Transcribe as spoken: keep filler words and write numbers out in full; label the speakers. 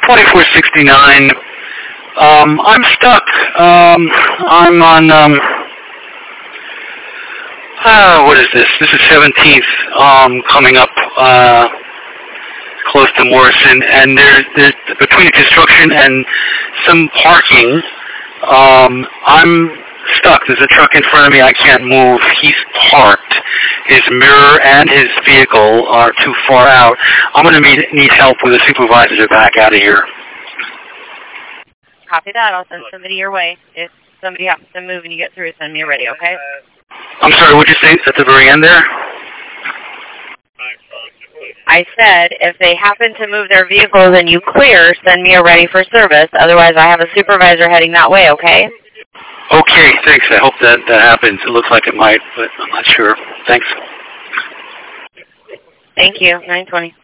Speaker 1: twenty-four sixty-nine. Um, I'm stuck. Um, I'm on, um, uh, what is this? This is seventeenth, um, coming up, uh, close to Morrison, and there's, there's between construction and some parking, um, I'm stuck. There's a truck in front of me. I can't move. He's parked. His mirror and his vehicle are too far out. I'm going to need, need help with a supervisor to back out of here.
Speaker 2: Copy that. I'll send somebody your way. If somebody happens to move and you get through, send me a radio, okay?
Speaker 1: I'm sorry, what did you say at the very end there?
Speaker 2: I said, if they happen to move their vehicles and you clear, send me a ready for service. Otherwise, I have a supervisor heading that way, okay?
Speaker 1: Okay, thanks. I hope that that happens. It looks like it might, but I'm not sure. Thanks.
Speaker 2: Thank you. nine twenty.